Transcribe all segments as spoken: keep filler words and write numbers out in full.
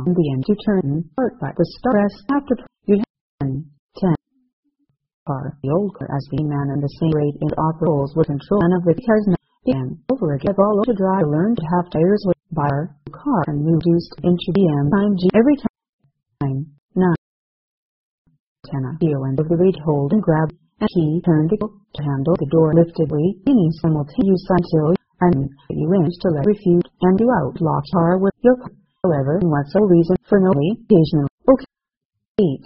on the end to turn part by the start press after you have ten. Car. The old car as the man and the same rate and off-rolls with control none of the cars began over again all to drive learned to have tires with bar car and reduced into B M time G every time. nine. ten. The end of the reed hold and grab and he turned the to handle the door liftedly meaning simultaneous until and you wish to let refute and do outlaw car with your car. However, what's the reason for no occasional okay. eight.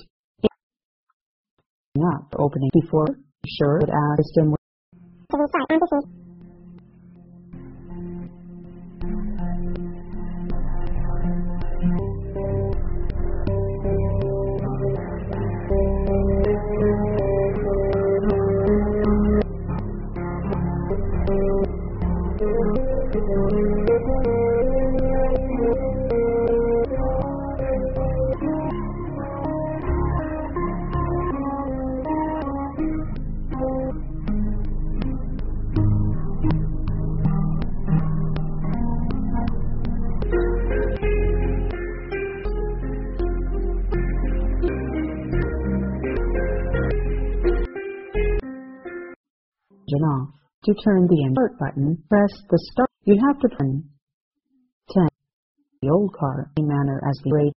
Not opening before, sure it asked him. Off. To turn the insert button, press the start. You have to turn ten. The old car in manner as the rate